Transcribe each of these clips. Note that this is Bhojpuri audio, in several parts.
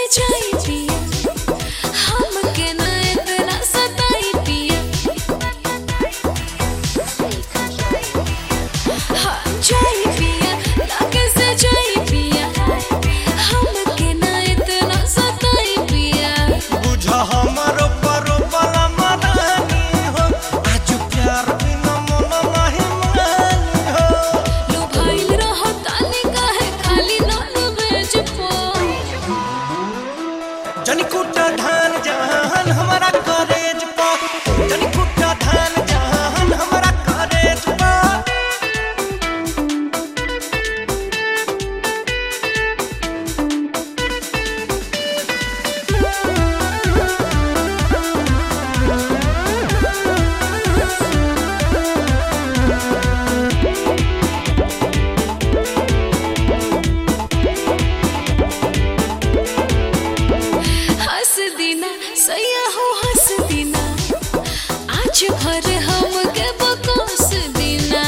जाई पिया हमके ना इतना सताई पिया हाँ जाई पिया लागे से जाई पिया हमके ना इतना सताई पिया बुझा हमारो परो वाला मनानी हो आज प्यार बिना मन नहीं मानी हो लो भाईल रहो तानी काहे खाली नॉन वेज पो जनी कुटा धान जहान हमारा कॉलेज पा जनी कुटा धान जहान हमारा कॉलेज पा हंस दीना सैया हो हंस दीना आज भर हमके बकवास दीना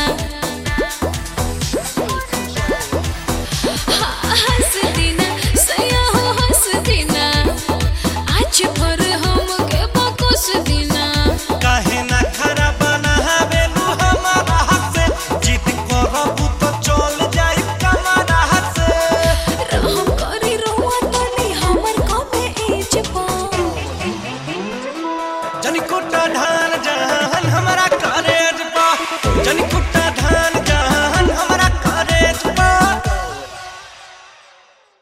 हाँ हंस दीना सैया हो हंस दीना आज भर हमके बकवास दीना काहे ना खरा बनावेलू हमारा हाथ से जिद करबू तो चल जाई कमारा हाथ से रहम करी रहुआ तनी हमर कमे एज पा जनी कुटा धान जहान हमारा करे